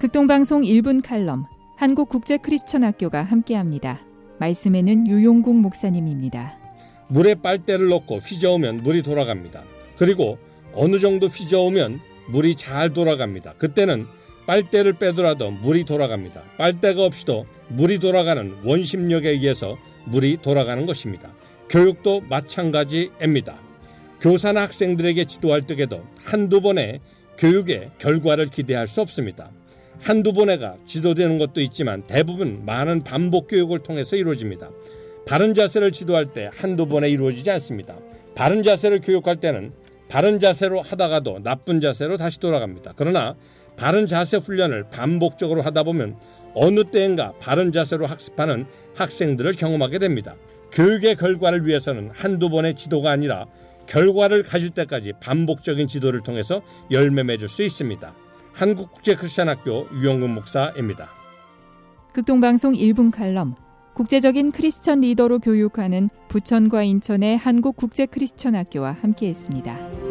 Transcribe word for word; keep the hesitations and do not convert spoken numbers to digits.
극동방송 일 분 칼럼 한국국제크리스천학교가 함께합니다. 말씀에는 유용국 목사님입니다. 물에 빨대를 넣고 휘저으면 물이 돌아갑니다. 그리고 어느 정도 휘저으면 물이 잘 돌아갑니다. 그때는 빨대를 빼더라도 물이 돌아갑니다. 빨대가 없이도 물이 돌아가는 원심력에 의해서 물이 돌아가는 것입니다. 교육도 마찬가지입니다. 교사나 학생들에게 지도할 때에도 한두 번의 교육의 결과를 기대할 수 없습니다. 한두 번에가 지도되는 것도 있지만 대부분 많은 반복 교육을 통해서 이루어집니다. 바른 자세를 지도할 때 한두 번에 이루어지지 않습니다. 바른 자세를 교육할 때는 바른 자세로 하다가도 나쁜 자세로 다시 돌아갑니다. 그러나 바른 자세 훈련을 반복적으로 하다 보면 어느 때인가 바른 자세로 학습하는 학생들을 경험하게 됩니다. 교육의 결과를 위해서는 한두 번의 지도가 아니라 결과를 가질 때까지 반복적인 지도를 통해서 열매 맺을 수 있습니다. 한국국제크리스천학교 유용국 목사입니다. 극동방송 일 분 칼럼 국제적인 크리스천 리더로 교육하는 부천과 인천의 한국국제크리스천학교와 함께했습니다.